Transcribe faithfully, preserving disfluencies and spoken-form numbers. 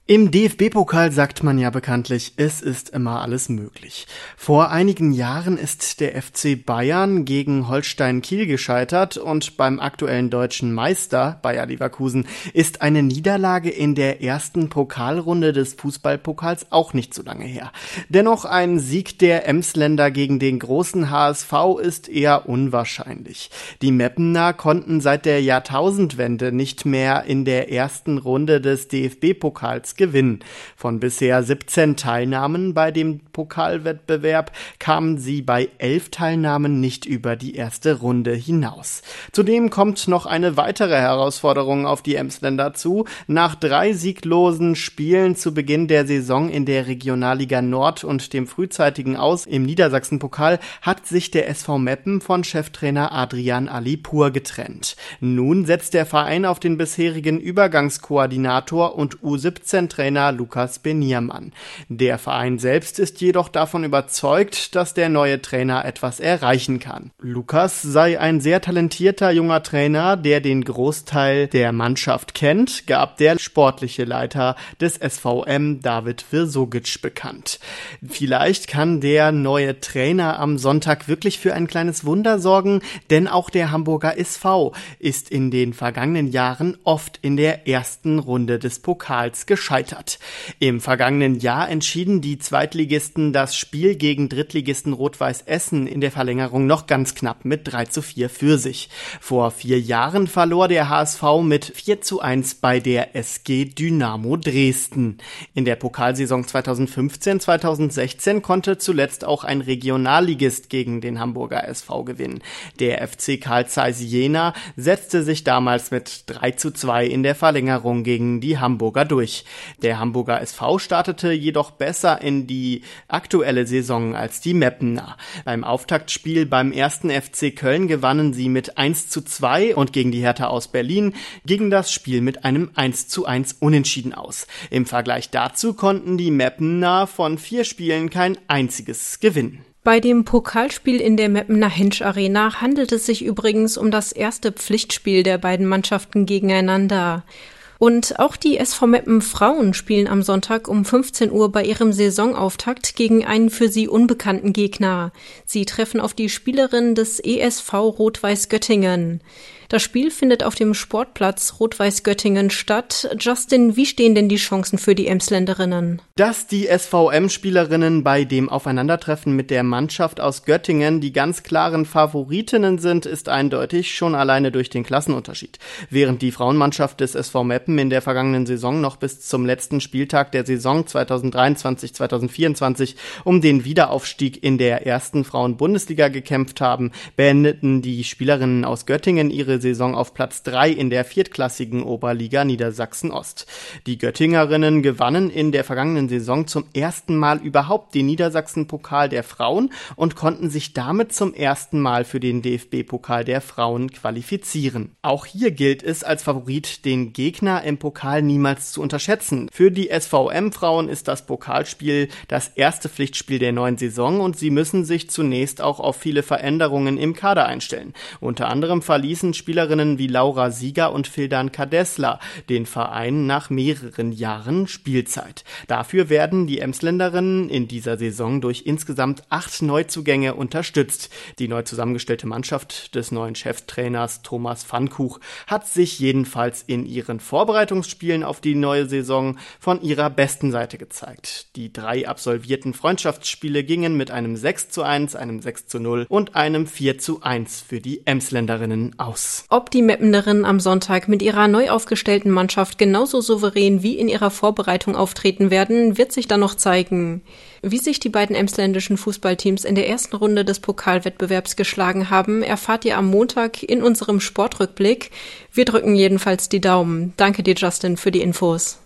Im D F B-Pokal sagt man ja bekanntlich, es ist immer alles möglich. Vor einigen Jahren ist der F C Bayern gegen Holstein Kiel gescheitert und beim aktuellen deutschen Meister Bayer Leverkusen ist eine Niederlage in der ersten Pokalrunde des Fußballpokals auch nicht so lange her. Dennoch ein Sieg der Emsländer gegen den großen H S V ist eher unwahrscheinlich. Die Meppener konnten seit der Jahrtausendwende nicht mehr in der ersten Runde des D F B-Pokals gewinnen. Von bisher siebzehn Teilnahmen bei dem Pokalwettbewerb kamen sie bei elf Teilnahmen nicht über die erste Runde hinaus. Zudem kommt noch eine weitere Herausforderung auf die Emsländer zu. Nach drei sieglosen Spielen zu Beginn der Saison in der Regionalliga Nord und dem frühzeitigen Aus im Niedersachsen-Pokal hat sich der S V Meppen von Cheftrainer Adrian Alipur getrennt. Nun setzt der Verein auf den bisherigen Übergangskoordinator und U siebzehn Trainer Lukas Beniermann. Der Verein selbst ist jedoch davon überzeugt, dass der neue Trainer etwas erreichen kann. Lukas sei ein sehr talentierter junger Trainer, der den Großteil der Mannschaft kennt, gab der sportliche Leiter des S V M David Virsogic bekannt. Vielleicht kann der neue Trainer am Sonntag wirklich für ein kleines Wunder sorgen, denn auch der Hamburger S V ist in den vergangenen Jahren oft in der ersten Runde des Pokals gescheitert. Im vergangenen Jahr entschieden die Zweitligisten das Spiel gegen Drittligisten Rot-Weiß Essen in der Verlängerung noch ganz knapp mit drei zu vier für sich. Vor vier Jahren verlor der H S V mit vier zu eins bei der S G Dynamo Dresden. In der Pokalsaison zweitausendfünfzehn zweitausendsechzehn konnte zuletzt auch ein Regionalligist gegen den Hamburger S V gewinnen. Der F C Carl Zeiss Jena setzte sich damals mit drei zu zwei in der Verlängerung gegen die Hamburger durch. Der Hamburger S V startete jedoch besser in die aktuelle Saison als die Meppener. Beim Auftaktspiel beim ersten F C Köln gewannen sie mit eins zu zwei und gegen die Hertha aus Berlin ging das Spiel mit einem eins zu eins Unentschieden aus. Im Vergleich dazu konnten die Meppener von vier Spielen kein einziges gewinnen. Bei dem Pokalspiel in der Meppener Hensch Arena handelt es sich übrigens um das erste Pflichtspiel der beiden Mannschaften gegeneinander. Und auch die S V Meppen Frauen spielen am Sonntag um fünfzehn Uhr bei ihrem Saisonauftakt gegen einen für sie unbekannten Gegner. Sie treffen auf die Spielerinnen des E S V Rot-Weiß Göttingen. Das Spiel findet auf dem Sportplatz Rot-Weiß Göttingen statt. Justin, wie stehen denn die Chancen für die Emsländerinnen? Dass die S V M-Spielerinnen bei dem Aufeinandertreffen mit der Mannschaft aus Göttingen die ganz klaren Favoritinnen sind, ist eindeutig, schon alleine durch den Klassenunterschied. Während die Frauenmannschaft des S V Meppen in der vergangenen Saison noch bis zum letzten Spieltag der Saison zweitausenddreiundzwanzig zweitausendvierundzwanzig um den Wiederaufstieg in der ersten Frauen-Bundesliga gekämpft haben, beendeten die Spielerinnen aus Göttingen ihre Saison auf Platz drei in der viertklassigen Oberliga Niedersachsen-Ost. Die Göttingerinnen gewannen in der vergangenen Saison zum ersten Mal überhaupt den Niedersachsen-Pokal der Frauen und konnten sich damit zum ersten Mal für den D F B-Pokal der Frauen qualifizieren. Auch hier gilt es als Favorit, den Gegner im Pokal niemals zu unterschätzen. Für die S V M-Frauen ist das Pokalspiel das erste Pflichtspiel der neuen Saison und sie müssen sich zunächst auch auf viele Veränderungen im Kader einstellen. Unter anderem verließen Spielerinnen wie Laura Sieger und Fildan Kadesla den Verein nach mehreren Jahren Spielzeit. Dafür werden die Emsländerinnen in dieser Saison durch insgesamt acht Neuzugänge unterstützt. Die neu zusammengestellte Mannschaft des neuen Cheftrainers Thomas Pfannkuch hat sich jedenfalls in ihren Vorbereitungsspielen auf die neue Saison von ihrer besten Seite gezeigt. Die drei absolvierten Freundschaftsspiele gingen mit einem sechs zu eins, einem sechs zu null und einem vier zu eins für die Emsländerinnen aus. Ob die Meppenerinnen am Sonntag mit ihrer neu aufgestellten Mannschaft genauso souverän wie in ihrer Vorbereitung auftreten werden, wird sich dann noch zeigen. Wie sich die beiden emsländischen Fußballteams in der ersten Runde des Pokalwettbewerbs geschlagen haben, erfahrt ihr am Montag in unserem Sportrückblick. Wir drücken jedenfalls die Daumen. Danke dir, Justin, für die Infos.